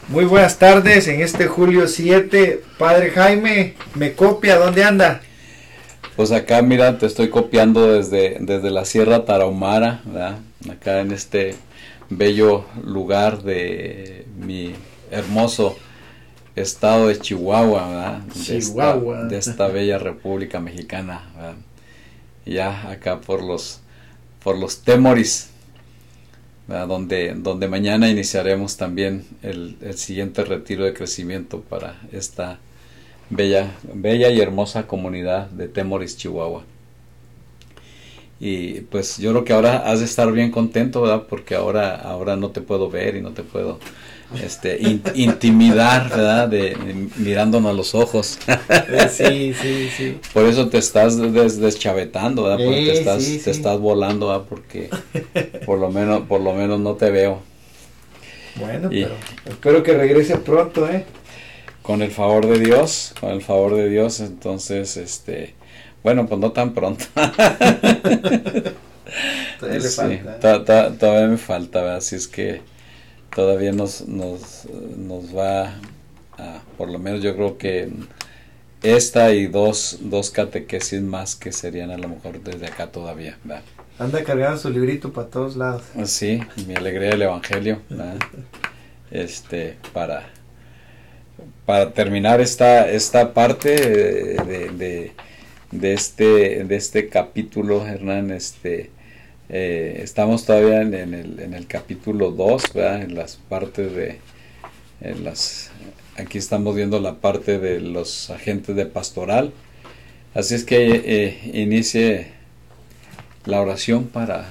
Muy buenas tardes en este julio 7. Padre Jaime, ¿me copia? ¿Dónde anda? Pues acá, mira, te estoy copiando desde la Sierra Tarahumara, ¿verdad? Acá en este bello lugar de mi hermoso estado de Chihuahua, ¿verdad? Chihuahua. De esta bella República Mexicana, ¿verdad? Ya acá por los Temoris, ¿verdad? Donde mañana iniciaremos también el siguiente retiro de crecimiento para esta bella y hermosa comunidad de Temoris, Chihuahua. Y pues yo creo que ahora has de estar bien contento, ¿verdad? Porque ahora no te puedo ver y no te puedo intimidar, ¿verdad? Mirándonos a los ojos. Sí. Por eso te estás deschavetando, ¿verdad? Porque Sí. te estás volando, ¿verdad? Porque por lo menos no te veo. Bueno, pero espero que regrese pronto, ¿eh? Con el favor de Dios, entonces, bueno, pues no tan pronto. Todavía le Sí, falta. todavía me falta, ¿verdad? Así es que todavía nos va por lo menos yo creo que esta y dos catequesis más que serían a lo mejor desde acá todavía, ¿verdad? Anda cargando su librito para todos lados. Sí, mi alegría del Evangelio, ¿verdad? Para terminar esta parte de este capítulo, Hernán, estamos todavía en el capítulo 2, ¿verdad? En las partes aquí estamos viendo la parte de los agentes de pastoral, así es que inicie la oración para...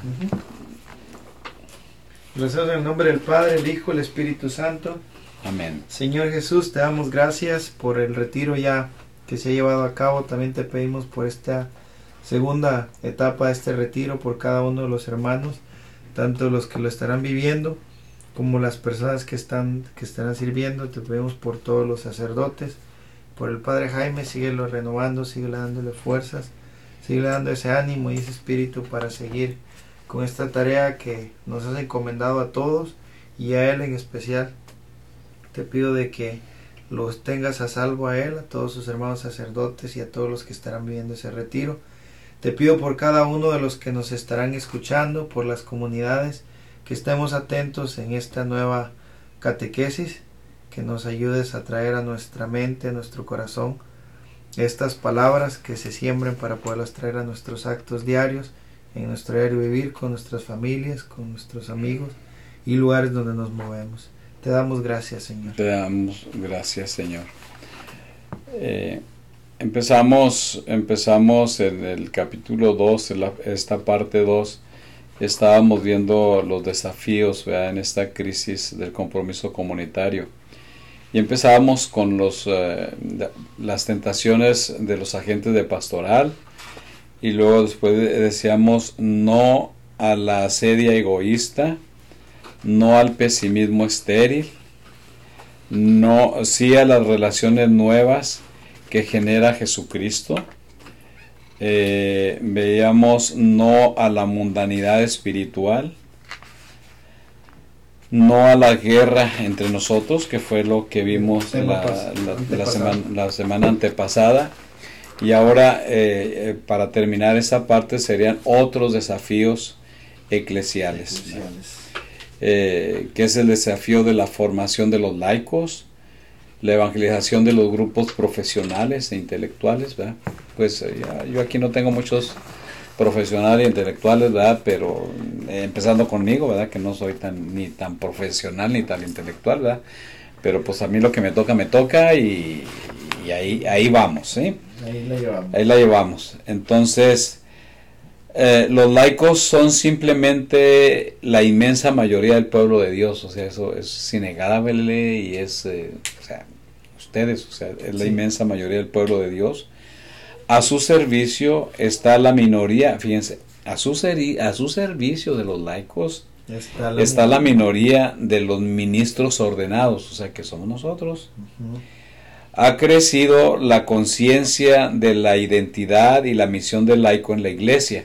Gracias en el nombre del Padre, el Hijo, el Espíritu Santo. Amén. Señor Jesús, te damos gracias por el retiro ya que se ha llevado a cabo. También te pedimos por esta segunda etapa de este retiro, por cada uno de los hermanos, tanto los que lo estarán viviendo como las personas que estarán sirviendo. Te pedimos por todos los sacerdotes, por el Padre Jaime, síguelo renovando, síguele dándole fuerzas, síguele dando ese ánimo y ese espíritu para seguir con esta tarea que nos has encomendado a todos y a él en especial. Te pido de que los tengas a salvo a él, a todos sus hermanos sacerdotes y a todos los que estarán viviendo ese retiro. Te pido por cada uno de los que nos estarán escuchando, por las comunidades, que estemos atentos en esta nueva catequesis, que nos ayudes a traer a nuestra mente, a nuestro corazón, estas palabras que se siembren para poderlas traer a nuestros actos diarios, en nuestro diario vivir, con nuestras familias, con nuestros amigos y lugares donde nos movemos. Te damos gracias, Señor. Te damos gracias, Señor. Empezamos en el capítulo 2, esta parte 2, estábamos viendo los desafíos, ¿verdad? En esta crisis del compromiso comunitario. Y empezábamos con las tentaciones de los agentes de pastoral, y luego después decíamos no a la asedia egoísta, no al pesimismo estéril, sí a las relaciones nuevas que genera Jesucristo. Veíamos no a la mundanidad espiritual, no a la guerra entre nosotros, que fue lo que vimos la semana antepasada. Y ahora, para terminar esta parte, serían otros desafíos eclesiales. Que es el desafío de la formación de los laicos, la evangelización de los grupos profesionales e intelectuales, ¿verdad? Pues yo aquí no tengo muchos profesionales e intelectuales, ¿verdad? Pero empezando conmigo, ¿verdad? Que no soy ni tan profesional ni tan intelectual, ¿verdad? Pero pues a mí lo que me toca y ahí vamos, ¿sí? Ahí la llevamos. Entonces, los laicos son simplemente la inmensa mayoría del pueblo de Dios, o sea, eso es innegable y es, es la inmensa mayoría del pueblo de Dios. A su servicio está la minoría, fíjense, a su servicio de los laicos está la minoría de los ministros ordenados, o sea, que somos nosotros. Uh-huh. Ha crecido la conciencia de la identidad y la misión del laico en la iglesia.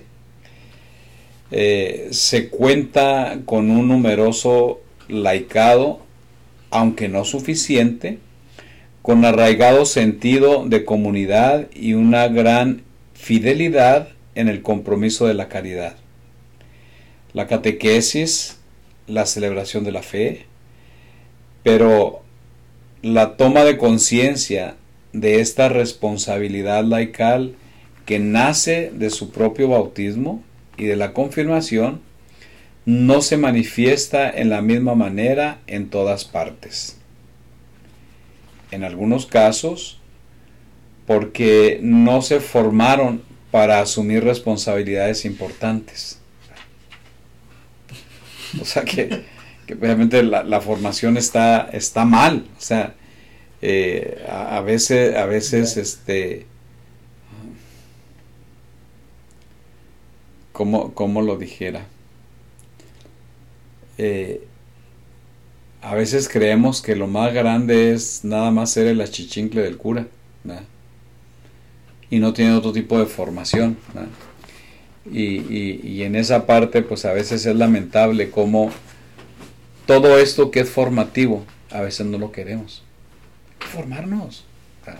Se cuenta con un numeroso laicado aunque no suficiente, con arraigado sentido de comunidad y una gran fidelidad en el compromiso de la caridad. La catequesis, la celebración de la fe, pero la toma de conciencia de esta responsabilidad laical que nace de su propio bautismo y de la confirmación no se manifiesta en la misma manera en todas partes. En algunos casos, porque no se formaron para asumir responsabilidades importantes. O sea que realmente la formación está mal. O sea, a veces ¿cómo lo dijera? A veces creemos que lo más grande es nada más ser el achichincle del cura, ¿verdad? Y no tiene otro tipo de formación, ¿verdad? Y en esa parte pues a veces es lamentable como todo esto que es formativo a veces no lo queremos. Hay que formarnos, ¿verdad?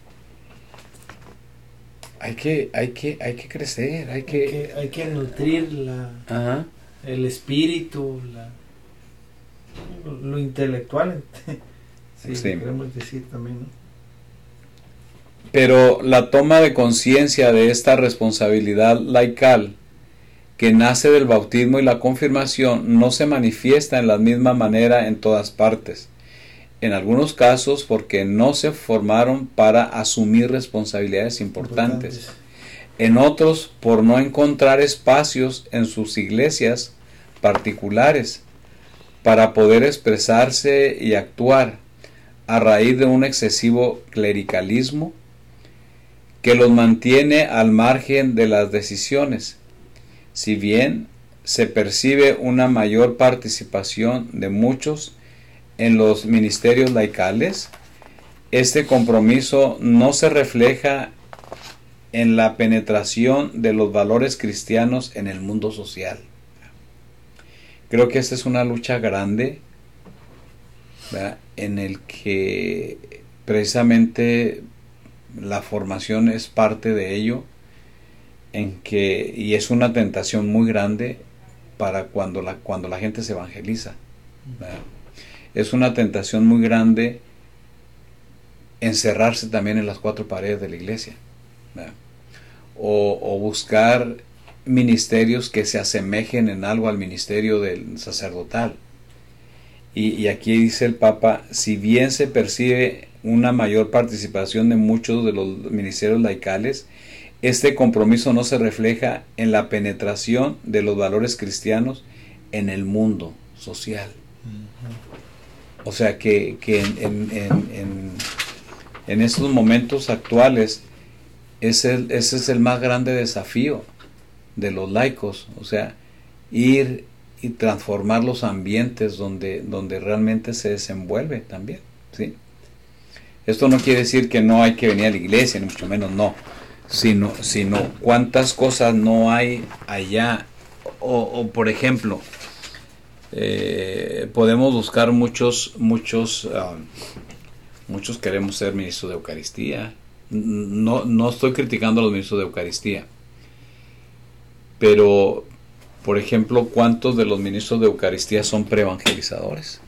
Hay que crecer, hay que nutrir el espíritu, lo intelectual, sí. Queremos decir también, ¿no? Pero la toma de conciencia de esta responsabilidad laical que nace del bautismo y la confirmación no se manifiesta en la misma manera en todas partes. En algunos casos porque no se formaron para asumir responsabilidades importantes. En otros por no encontrar espacios en sus iglesias particulares para poder expresarse y actuar a raíz de un excesivo clericalismo que los mantiene al margen de las decisiones. Si bien se percibe una mayor participación de muchos en los ministerios laicales, este compromiso no se refleja en la penetración de los valores cristianos en el mundo social. Creo que esta es una lucha grande, ¿verdad?, en el que precisamente la formación es parte de ello, y es una tentación muy grande para cuando la gente se evangeliza, ¿verdad? Es una tentación muy grande encerrarse también en las cuatro paredes de la iglesia, ¿verdad? O buscar ministerios que se asemejen en algo al ministerio del sacerdotal. Y aquí dice el Papa, si bien se percibe una mayor participación de muchos de los ministerios laicales, este compromiso no se refleja en la penetración de los valores cristianos en el mundo social. O sea que en estos momentos actuales ese es el más grande desafío de los laicos, o sea, ir y transformar los ambientes donde realmente se desenvuelve también, ¿sí? Esto no quiere decir que no hay que venir a la iglesia, ni mucho menos no, sino cuántas cosas no hay allá, o por ejemplo, podemos buscar muchos queremos ser ministros de Eucaristía. No estoy criticando a los ministros de Eucaristía, pero por ejemplo, ¿cuántos de los ministros de Eucaristía son preevangelizadores?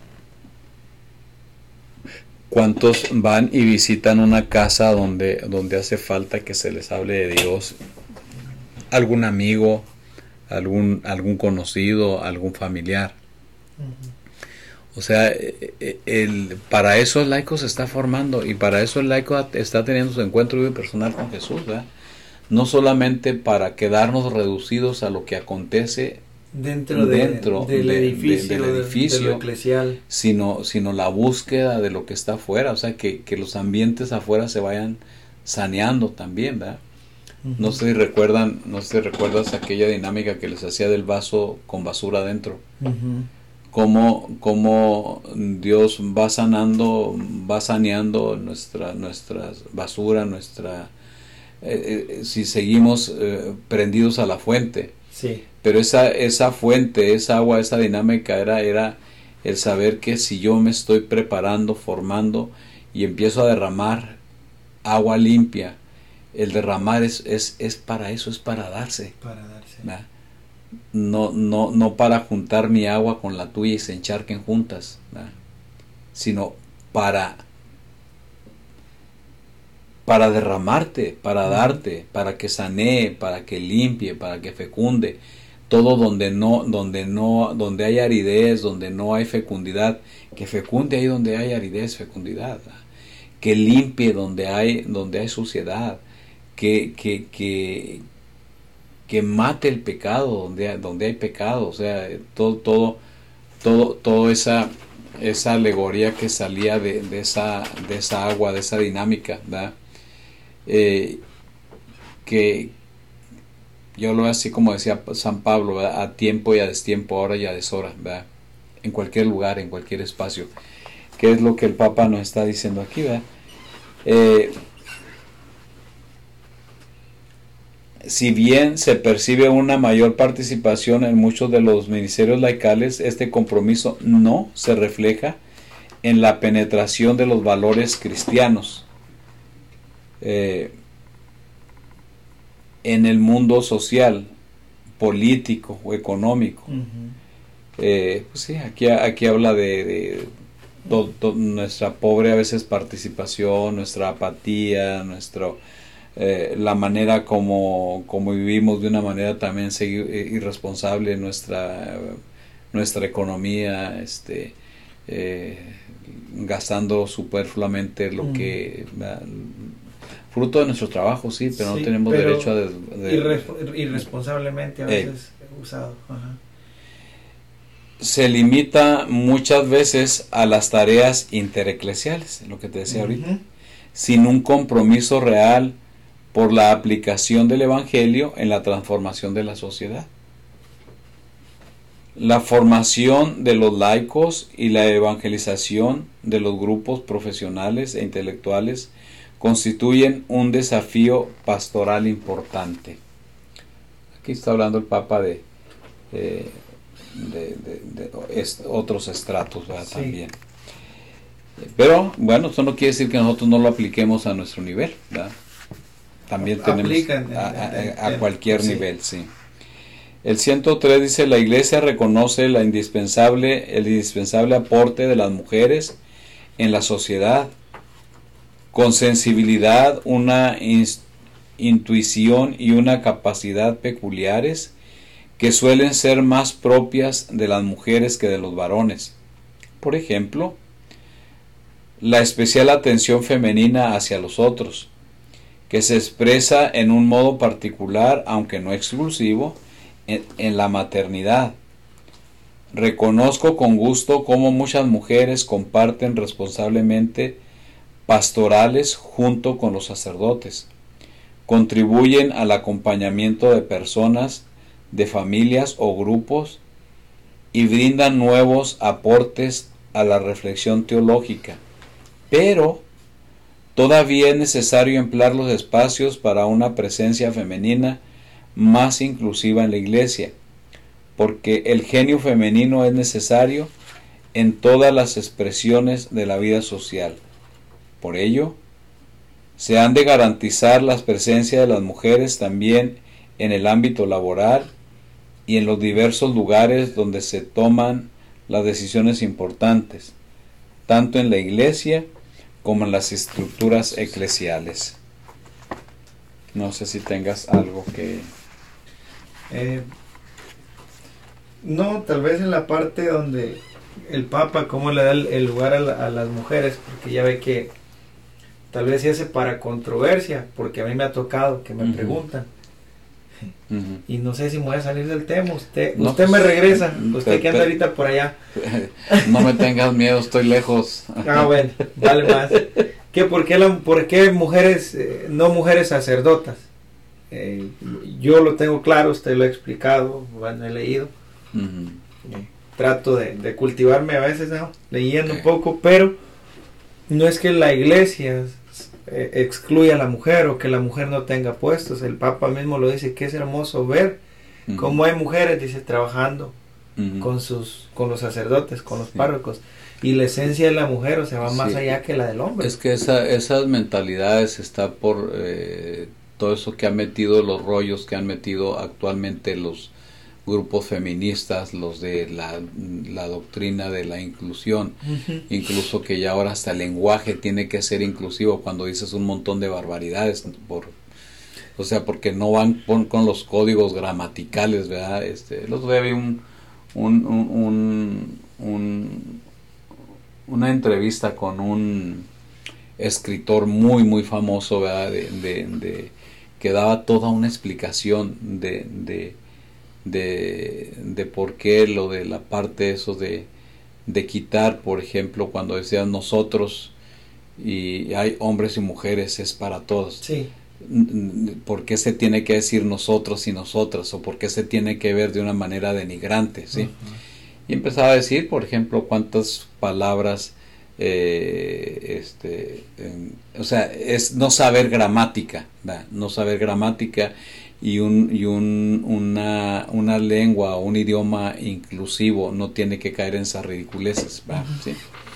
¿Cuántos van y visitan una casa donde hace falta que se les hable de Dios? ¿Algún amigo, algún conocido, algún familiar? O sea, para eso el laico se está formando, y para eso el laico está teniendo su encuentro personal con Jesús, ¿verdad? No solamente para quedarnos reducidos a lo que acontece dentro del edificio, de lo eclesial, sino la búsqueda de lo que está afuera, o sea, que los ambientes afuera se vayan saneando también, ¿verdad? No sé si recuerdas aquella dinámica que les hacía del vaso con basura adentro. Cómo Dios va saneando nuestra basura, si seguimos prendidos a la fuente. Sí. Pero esa fuente, esa agua, esa dinámica era el saber que si yo me estoy preparando, formando y empiezo a derramar agua limpia, el derramar es para eso, es para darse. Para darse. ¿Verdad? No para juntar mi agua con la tuya y se encharquen juntas, ¿verdad? Sino para derramarte, para darte, para que sanee, para que limpie, para que fecunde. Todo donde hay aridez, donde no hay fecundidad, que fecunde ahí donde hay aridez, fecundidad, ¿verdad? Que limpie donde hay suciedad, que mate el pecado donde hay pecado. O sea, todo esa alegoría que salía de esa agua, de esa dinámica, ¿verdad? Que yo lo veo así como decía San Pablo, ¿verdad? A tiempo y a destiempo, a hora y a deshora, ¿verdad? En cualquier lugar, en cualquier espacio. ¿Qué es lo que el Papa nos está diciendo aquí, ¿verdad? Si bien se percibe una mayor participación en muchos de los ministerios laicales, este compromiso no se refleja en la penetración de los valores cristianos en el mundo social, político o económico. Pues sí, aquí habla de nuestra pobre a veces participación, nuestra apatía, la manera como vivimos de una manera también irresponsable nuestra economía, gastando superfluamente lo que fruto de nuestro trabajo, sí, pero no tenemos derecho a irresponsablemente a veces usado. Ajá. Se limita muchas veces a las tareas intereclesiales, lo que te decía ahorita, sin un compromiso real por la aplicación del Evangelio en la transformación de la sociedad. La formación de los laicos y la evangelización de los grupos profesionales e intelectuales constituyen un desafío pastoral importante. Aquí está hablando el Papa de otros estratos, ¿verdad? Sí. También. Pero bueno, eso no quiere decir que nosotros no lo apliquemos a nuestro nivel, ¿verdad? También tenemos a cualquier nivel, sí. El 103 dice: la Iglesia reconoce el indispensable aporte de las mujeres en la sociedad, con sensibilidad, una intuición y una capacidad peculiares que suelen ser más propias de las mujeres que de los varones. Por ejemplo, la especial atención femenina hacia los otros, que se expresa en un modo particular, aunque no exclusivo, en la maternidad. Reconozco con gusto cómo muchas mujeres comparten responsablemente pastorales junto con los sacerdotes, contribuyen al acompañamiento de personas, de familias o grupos y brindan nuevos aportes a la reflexión teológica, pero todavía es necesario emplear los espacios para una presencia femenina más inclusiva en la Iglesia, porque el genio femenino es necesario en todas las expresiones de la vida social. Por ello, se han de garantizar la presencia de las mujeres también en el ámbito laboral y en los diversos lugares donde se toman las decisiones importantes, tanto en la Iglesia como en las estructuras eclesiales. No sé si tengas algo que... no, tal vez en la parte donde el Papa cómo le da el lugar a las mujeres, porque ya ve que tal vez se hace para controversia, porque a mí me ha tocado que me preguntan. Y no sé si me voy a salir del tema. Usted me regresa, usted que anda ahorita por allá. No me tengas miedo, estoy lejos. Bueno, vale más. ¿Por qué mujeres, no mujeres sacerdotas? Yo lo tengo claro, usted lo ha explicado, bueno, he leído. Trato de cultivarme a veces, ¿no? Leyendo un poco, pero no es que la Iglesia excluya a la mujer o que la mujer no tenga puestos. El Papa mismo lo dice, que es hermoso ver cómo hay mujeres, dice, trabajando con los sacerdotes, con los párrocos. Y la esencia de la mujer, o sea, va más allá que la del hombre. Es que esas mentalidades está por todo eso que han metido, los rollos que han metido actualmente los grupos feministas, los de la doctrina de la inclusión, incluso que ya ahora hasta el lenguaje tiene que ser inclusivo cuando dices un montón de barbaridades, o sea, porque no van con los códigos gramaticales, ¿verdad? El otro día vi una entrevista con un escritor muy muy famoso, ¿verdad? Que daba toda una explicación de por qué lo de la parte eso de quitar, por ejemplo, cuando decían nosotros y hay hombres y mujeres, es para todos. Sí. ¿Por qué se tiene que decir nosotros y nosotras? ¿O por qué se tiene que ver de una manera denigrante? ¿Sí? Y empezaba a decir, por ejemplo, cuántas palabras, o sea, es no saber gramática, ¿verdad? No saber gramática y una lengua o un idioma inclusivo no tiene que caer en esas ridiculeces, ¿verdad? ¿Sí?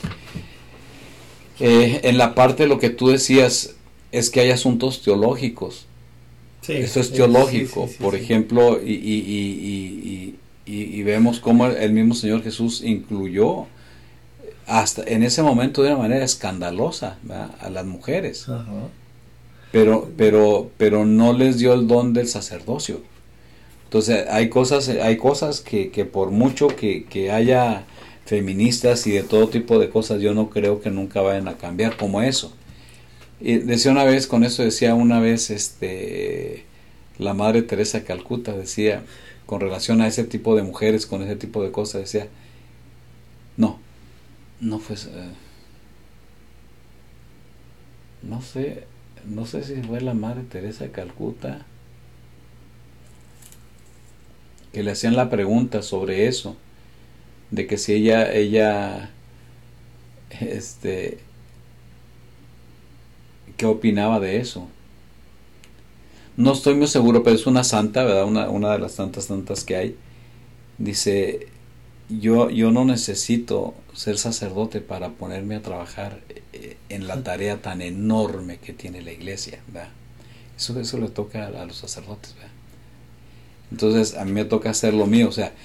En la parte de lo que tú decías es que hay asuntos teológicos. Sí, eso es teológico, por ejemplo, y vemos cómo el mismo Señor Jesús incluyó hasta en ese momento de una manera escandalosa, ¿verdad?, a las mujeres. Pero no les dio el don del sacerdocio. Entonces hay cosas que por mucho que haya feministas y de todo tipo de cosas, yo no creo que nunca vayan a cambiar como eso. Y decía una vez, con eso decía una vez la Madre Teresa de Calcuta, decía, con relación a ese tipo de mujeres, con ese tipo de cosas, decía, no fue, no sé si fue la Madre Teresa de Calcuta, que le hacían la pregunta sobre eso, de que si ella ¿qué opinaba de eso? No estoy muy seguro, pero es una santa, ¿verdad? Una de las tantas que hay. Dice, yo no necesito ser sacerdote para ponerme a trabajar en la tarea tan enorme que tiene la iglesia, ¿verdad? Eso le toca a los sacerdotes, ¿verdad? Entonces a mí me toca hacer lo mío, o sea,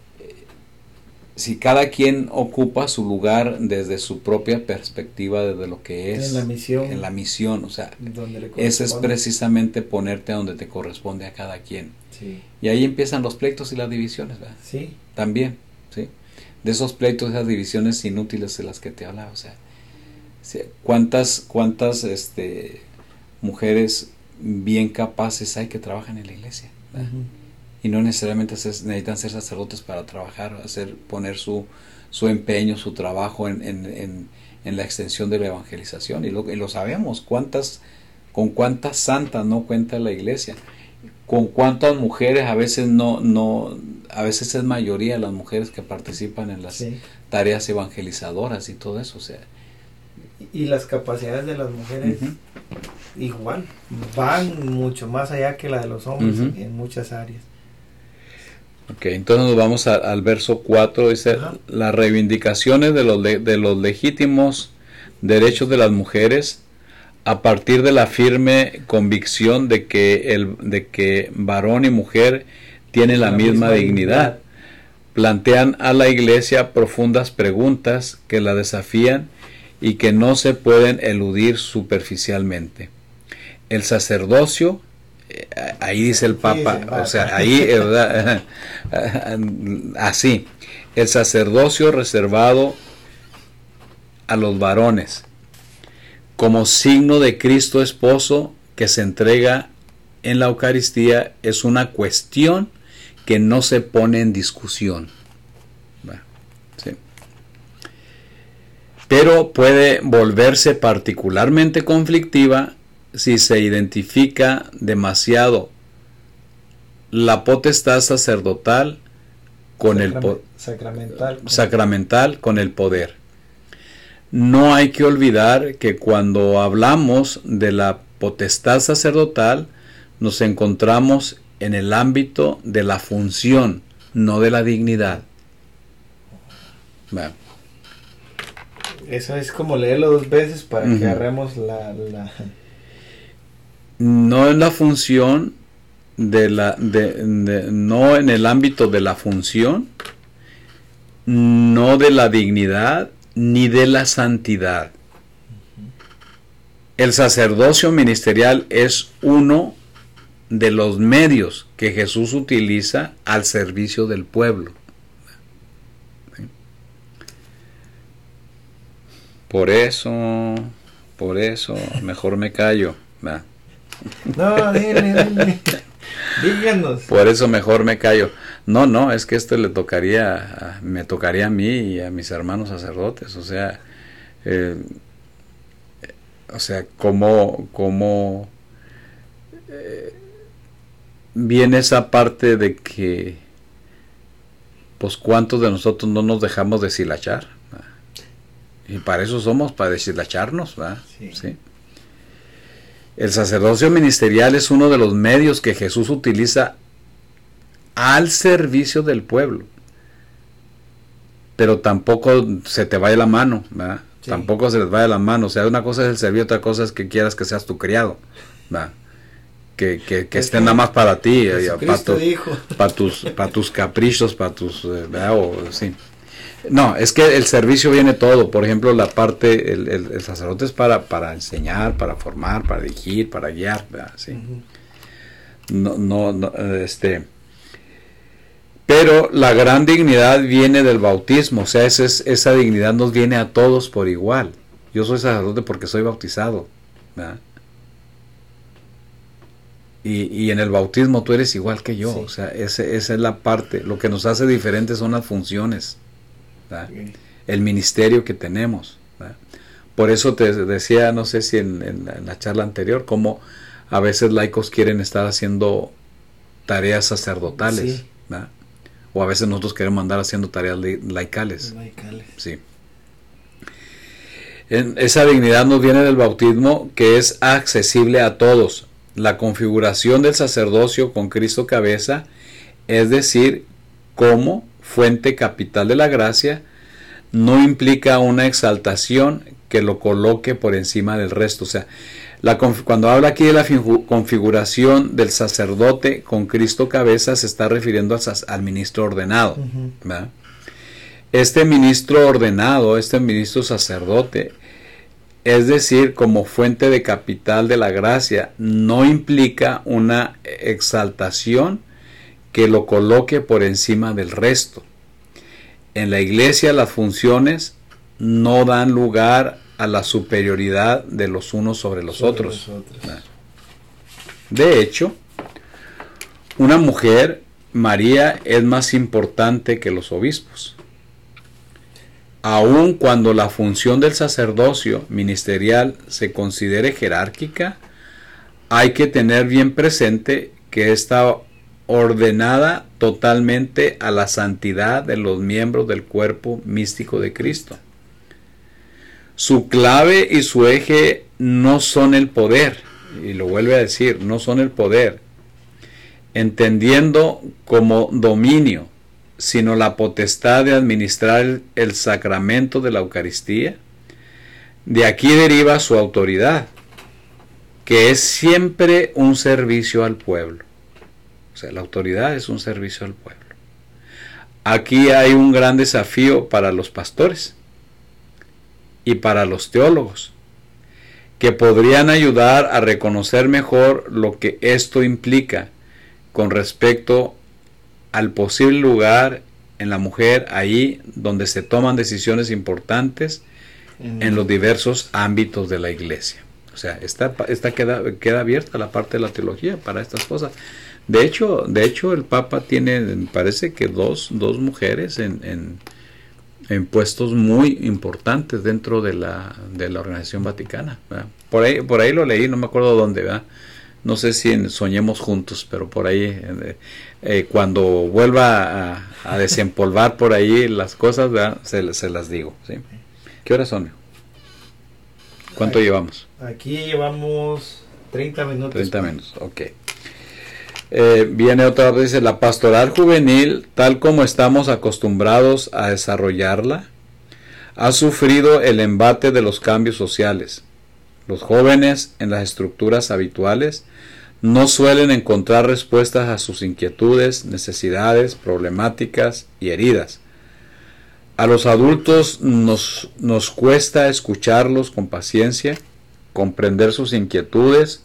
si cada quien ocupa su lugar desde su propia perspectiva, desde lo que es en la misión, o sea, eso es precisamente ponerte a donde te corresponde a cada quien. Sí. Y ahí empiezan los pleitos y las divisiones, ¿verdad? Sí. También, ¿sí? De esos pleitos, esas divisiones inútiles de las que te hablaba, o sea, ¿cuántas mujeres bien capaces hay que trabajan en la iglesia, ¿verdad? Y no necesariamente necesitan ser sacerdotes para trabajar, poner su empeño, su trabajo en la extensión de la evangelización, y lo sabemos, con cuántas santas no cuenta la iglesia, con cuántas mujeres, a veces a veces es mayoría las mujeres que participan en las tareas evangelizadoras y todo eso, o sea. Y las capacidades de las mujeres igual van mucho más allá que la de los hombres en muchas áreas. Ok, entonces nos vamos al verso 4, dice, las reivindicaciones de los legítimos derechos de las mujeres a partir de la firme convicción de que varón y mujer tienen la misma dignidad, plantean a la iglesia profundas preguntas que la desafían y que no se pueden eludir superficialmente. El sacerdocio, ahí dice el Papa, o sea, ahí, ¿verdad? Así, el sacerdocio reservado a los varones, como signo de Cristo esposo que se entrega en la Eucaristía, es una cuestión que no se pone en discusión. Sí. Pero puede volverse particularmente conflictiva si se identifica demasiado la potestad sacerdotal con sacramental con el poder. No hay que olvidar que cuando hablamos de la potestad sacerdotal nos encontramos en el ámbito de la función, no de la dignidad. ¿verdad? Eso es como leerlo 2 veces para que agarremos la... No es la función no en el ámbito de la función, no de la dignidad, ni de la santidad. El sacerdocio ministerial es uno de los medios que Jesús utiliza al servicio del pueblo. Por eso, mejor me callo. ¿Verdad? No, dile. Díganos. Por eso mejor me callo. No, es que esto me tocaría a mí y a mis hermanos sacerdotes. O sea, cómo viene esa parte de que, pues, ¿cuántos de nosotros no nos dejamos deshilachar? Y para eso somos, para deshilacharnos, ¿verdad? Sí. El sacerdocio ministerial es uno de los medios que Jesús utiliza al servicio del pueblo. Pero tampoco se te vaya la mano, ¿verdad? Sí. Tampoco se les vaya la mano. O sea, una cosa es el servicio, otra cosa es que quieras que seas tu criado, ¿verdad? Que estén nada más para ti, para tus caprichos, para tus... ¿verdad? Sí. No, es que el servicio viene todo. Por ejemplo, la parte, el sacerdote es para enseñar, para formar, para dirigir, para guiar, ¿verdad? Sí. Pero la gran dignidad viene del bautismo. O sea, esa dignidad nos viene a todos por igual. Yo soy sacerdote porque soy bautizado, ¿verdad? Y en el bautismo tú eres igual que yo. Sí. O sea, esa es la parte. Lo que nos hace diferentes son las funciones, ¿verdad? Okay. El ministerio que tenemos, ¿verdad? Por eso te decía, no sé si en la charla anterior, cómo a veces laicos quieren estar haciendo tareas sacerdotales, sí, ¿verdad? O a veces nosotros queremos andar haciendo tareas laicales. Sí. Esa dignidad nos viene del bautismo, que es accesible a todos. La configuración del sacerdocio con Cristo cabeza, es decir, como fuente capital de la gracia, no implica una exaltación que lo coloque por encima del resto. O sea, cuando habla aquí de la configuración del sacerdote con Cristo cabeza, se está refiriendo al ministro ordenado, ¿verdad? Este ministro ordenado, este ministro sacerdote, es decir, como fuente de capital de la gracia, no implica una exaltación que lo coloque por encima del resto. En la iglesia las funciones no dan lugar a la superioridad de los unos sobre los otros. De hecho, una mujer, María, es más importante que los obispos. Aun cuando la función del sacerdocio ministerial se considere jerárquica, hay que tener bien presente que está ordenada totalmente a la santidad de los miembros del cuerpo místico de Cristo. Su clave y su eje no son el poder, y lo vuelve a decir, no son el poder, entendiendo como dominio, sino la potestad de administrar el sacramento de la Eucaristía. De aquí deriva su autoridad, que es siempre un servicio al pueblo. O sea, la autoridad es un servicio al pueblo. Aquí hay un gran desafío para los pastores y para los teólogos, que podrían ayudar a reconocer mejor lo que esto implica con respecto al posible lugar en la mujer, ahí donde se toman decisiones importantes en los diversos ámbitos de la iglesia. O sea, queda abierta la parte de la teología para estas cosas. De hecho el Papa tiene, me parece que dos mujeres en puestos muy importantes dentro de la Organización Vaticana, ¿verdad? Por ahí lo leí, no me acuerdo dónde, ¿verdad? No sé si en Soñemos Juntos, pero por ahí, cuando vuelva a desempolvar por ahí las cosas, ¿verdad? Se las digo, ¿sí? ¿Qué horas son? ¿Cuánto llevamos? Aquí llevamos 30 minutos. 30 minutos, ok. Viene otra vez, dice, la pastoral juvenil, tal como estamos acostumbrados a desarrollarla, ha sufrido el embate de los cambios sociales. Los jóvenes en las estructuras habituales no suelen encontrar respuestas a sus inquietudes, necesidades, problemáticas y heridas. A los adultos nos cuesta escucharlos con paciencia, comprender sus inquietudes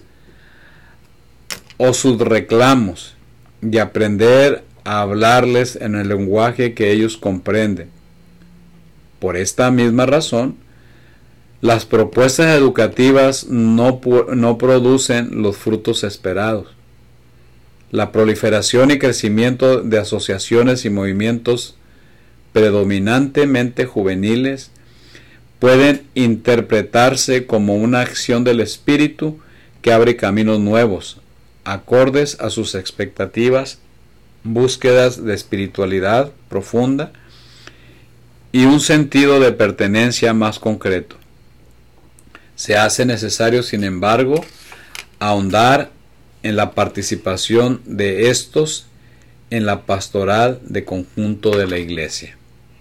o sus reclamos y aprender a hablarles en el lenguaje que ellos comprenden. Por esta misma razón, las propuestas educativas no producen los frutos esperados. La proliferación y crecimiento de asociaciones y movimientos predominantemente juveniles pueden interpretarse como una acción del espíritu que abre caminos nuevos, acordes a sus expectativas, búsquedas de espiritualidad profunda y un sentido de pertenencia más concreto. Se hace necesario, sin embargo, ahondar en la participación de estos en la pastoral de conjunto de la Iglesia.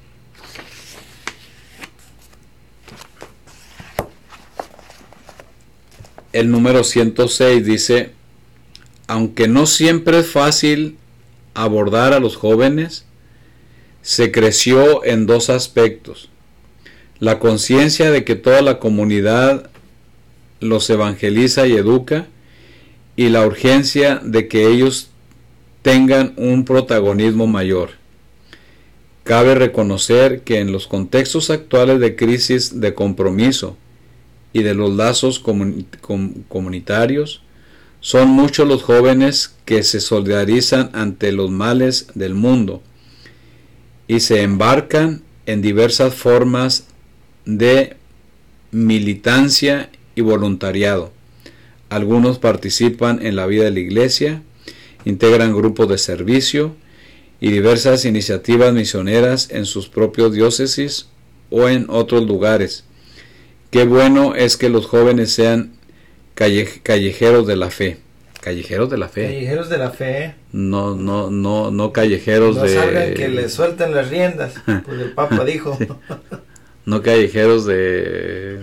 El número 106 dice: aunque no siempre es fácil abordar a los jóvenes, se creció en dos aspectos: la conciencia de que toda la comunidad los evangeliza y educa, y la urgencia de que ellos tengan un protagonismo mayor. Cabe reconocer que en los contextos actuales de crisis de compromiso y de los lazos comunitarios, son muchos los jóvenes que se solidarizan ante los males del mundo y se embarcan en diversas formas de militancia y voluntariado. Algunos participan en la vida de la Iglesia, integran grupos de servicio y diversas iniciativas misioneras en sus propios diócesis o en otros lugares. Qué bueno es que los jóvenes sean callejeros de la fe. Callejeros de la fe. Callejeros de la fe. No callejeros de... No salgan que les suelten las riendas, porque el Papa dijo. Sí. No callejeros de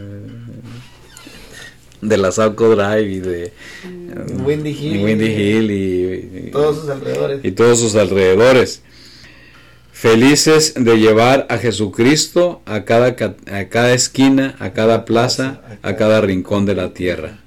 la Sauco Drive y de Windy Hill y todos sus alrededores. Y todos sus alrededores. Felices de llevar a Jesucristo a cada esquina, a cada plaza, a cada rincón de la tierra.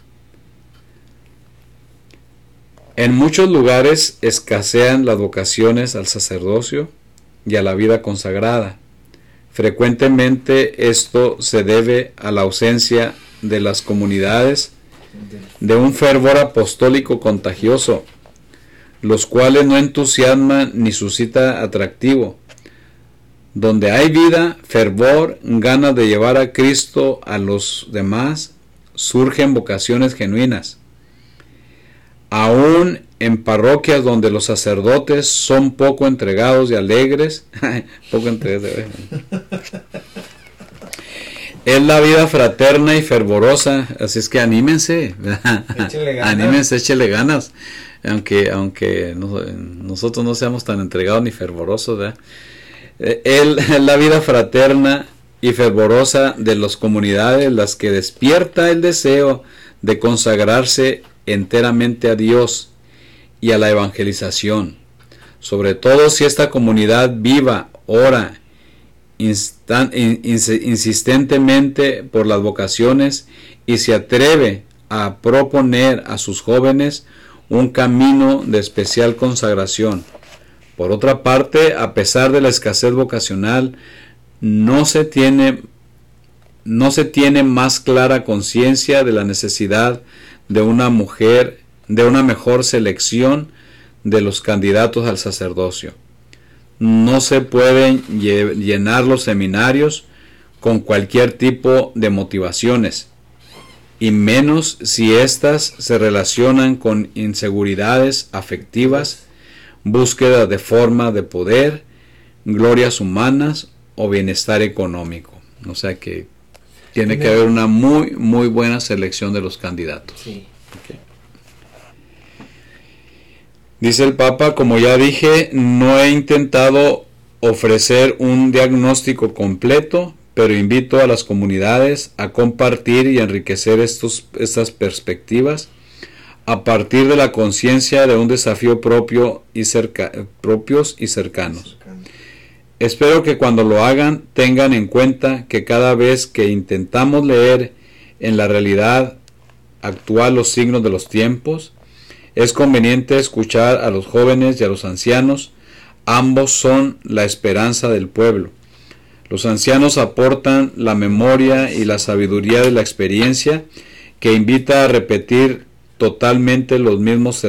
En muchos lugares escasean las vocaciones al sacerdocio y a la vida consagrada. Frecuentemente esto se debe a la ausencia de las comunidades de un fervor apostólico contagioso, los cuales no entusiasman ni suscita atractivo. Donde hay vida, fervor, ganas de llevar a Cristo a los demás, surgen vocaciones genuinas. Aún en parroquias donde los sacerdotes son poco entregados y alegres, es la vida fraterna y fervorosa, así es que anímense, échele ganas, aunque nosotros no seamos tan entregados ni fervorosos, ¿verdad? Es la vida fraterna y fervorosa de las comunidades las que despierta el deseo de consagrarse enteramente a Dios y a la evangelización, sobre todo si esta comunidad viva, ora insistentemente por las vocaciones y se atreve a proponer a sus jóvenes un camino de especial consagración. Por otra parte, a pesar de la escasez vocacional, no se tiene más clara conciencia de la necesidad de una mejor selección de los candidatos al sacerdocio. No se pueden llenar los seminarios con cualquier tipo de motivaciones, y menos si éstas se relacionan con inseguridades afectivas, búsqueda de forma de poder, glorias humanas o bienestar económico. O sea que tiene que haber una muy buena selección de los candidatos. Sí. Okay. Dice el Papa: como ya dije, no he intentado ofrecer un diagnóstico completo, pero invito a las comunidades a compartir y enriquecer estas perspectivas a partir de la conciencia de un desafío propios y cercanos. Espero que cuando lo hagan tengan en cuenta que cada vez que intentamos leer en la realidad actual los signos de los tiempos, es conveniente escuchar a los jóvenes y a los ancianos. Ambos son la esperanza del pueblo. Los ancianos aportan la memoria y la sabiduría de la experiencia que invita a repetir totalmente los mismos,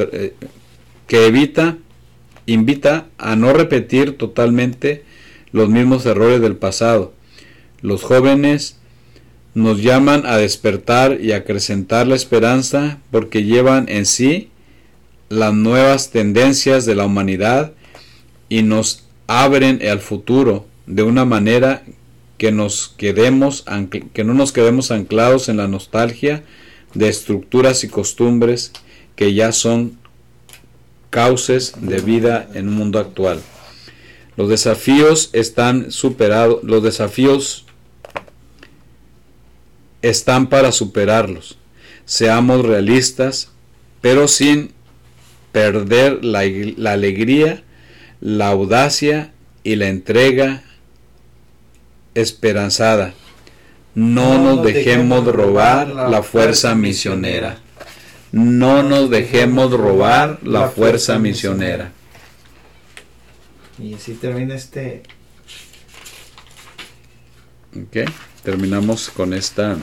invita a no repetir totalmente los mismos errores del pasado. Los jóvenes nos llaman a despertar y a acrecentar la esperanza porque llevan en sí las nuevas tendencias de la humanidad y nos abren al futuro de una manera que no nos quedemos anclados en la nostalgia de estructuras y costumbres que ya son cauces de vida en un mundo actual. Los desafíos están superados, los desafíos están para superarlos. Seamos realistas, pero sin perder la alegría, la audacia y la entrega esperanzada. No nos dejemos robar la fuerza misionera. No nos dejemos robar la fuerza misionera. Y así termina Ok, terminamos con esta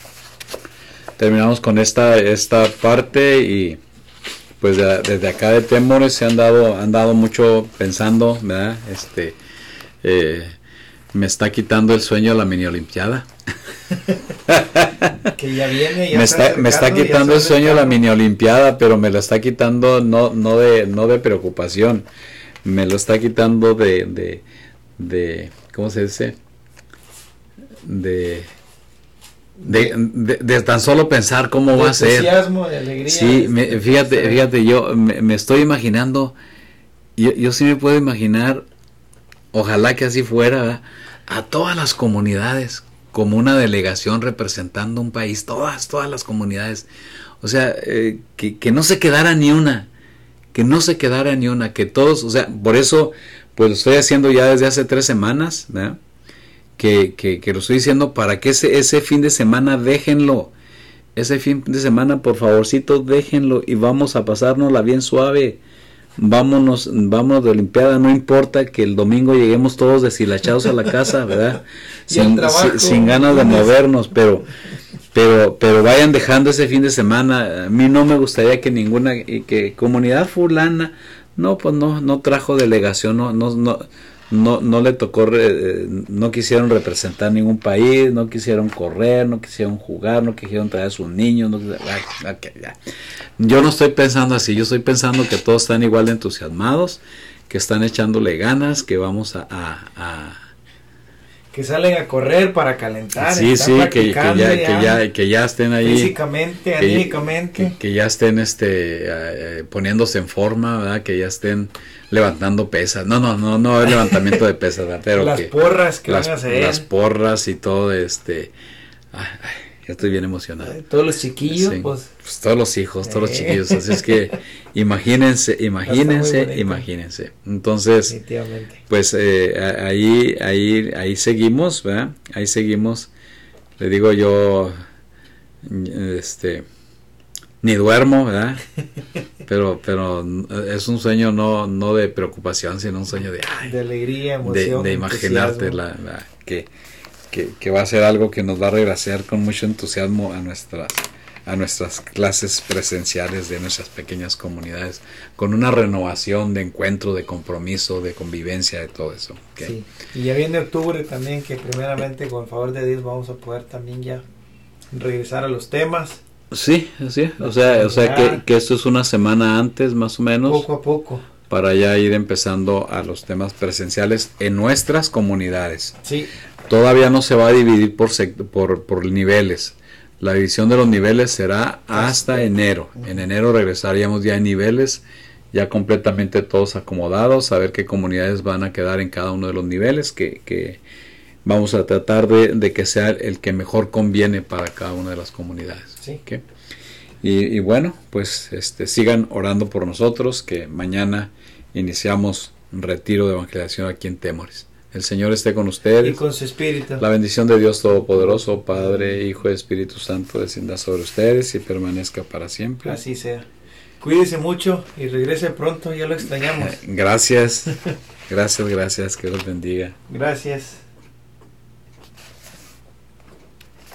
parte y pues desde acá de Temores se han dado mucho pensando, ¿verdad? Me está quitando el sueño la mini olimpiada. Que ya viene, ya me está quitando el sueño la mini olimpiada, pero me lo está quitando no de preocupación, me lo está quitando de ¿cómo se dice? De tan solo pensar cómo va a ser. Entusiasmo, de alegría. Sí, fíjate, yo me estoy imaginando, yo sí me puedo imaginar, ojalá que así fuera, ¿verdad?, a todas las comunidades como una delegación representando un país, todas las comunidades, o sea, que no se quedara ni una, que todos, o sea, por eso pues lo estoy haciendo ya desde hace 3 semanas, ¿verdad?, que lo estoy diciendo para que ese fin de semana déjenlo, ese fin de semana por favorcito déjenlo y vamos a pasárnosla bien suave. Vámonos de olimpiada, no importa que el domingo lleguemos todos deshilachados a la casa, ¿verdad? sin ganas de movernos, pero vayan dejando ese fin de semana. A mí no me gustaría que que comunidad fulana, no, pues no trajo delegación, no le tocó, no quisieron representar ningún país, no quisieron correr, no quisieron jugar, no quisieron traer a sus niños, ya. Yo no estoy pensando así, yo estoy pensando que todos están igual de entusiasmados, que están echándole ganas, que vamos que salen a correr para calentar, sí, que ya estén ahí físicamente, anímicamente, que ya estén poniéndose en forma, ¿verdad?, que ya estén levantando pesas, no es levantamiento de pesas, ¿verdad?, pero las porras que van a hacer, las porras y todo, ya estoy bien emocionado. Todos los chiquillos, sí, pues todos los hijos, todos los chiquillos, así es que imagínense. Entonces, pues ahí seguimos, ¿verdad? Ahí seguimos. Le digo yo, ni duermo, ¿verdad? pero es un sueño no de preocupación, sino un sueño de alegría, emoción, de imaginarte que va a ser algo que nos va a regresar con mucho entusiasmo a nuestras clases presenciales de nuestras pequeñas comunidades, con una renovación de encuentro, de compromiso, de convivencia, de todo eso. Sí. Y ya viene octubre también, que primeramente con el favor de Dios vamos a poder también ya regresar a los temas. Sí, así, o sea que esto es una semana antes más o menos, poco a poco, para ya ir empezando a los temas presenciales en nuestras comunidades. Sí. Todavía no se va a dividir por niveles. La división de los niveles será hasta enero. En enero regresaríamos ya en niveles, ya completamente todos acomodados, a ver qué comunidades van a quedar en cada uno de los niveles, que vamos a tratar de que sea el que mejor conviene para cada una de las comunidades. Sí. ¿Okay? Y bueno, pues sigan orando por nosotros, que mañana iniciamos un retiro de evangelización aquí en Temoris. El Señor esté con ustedes. Y con su espíritu. La bendición de Dios Todopoderoso, Padre, Hijo y Espíritu Santo, descienda sobre ustedes y permanezca para siempre. Así sea. Cuídese mucho y regrese pronto, ya lo extrañamos. Gracias, gracias, que Dios bendiga. Gracias.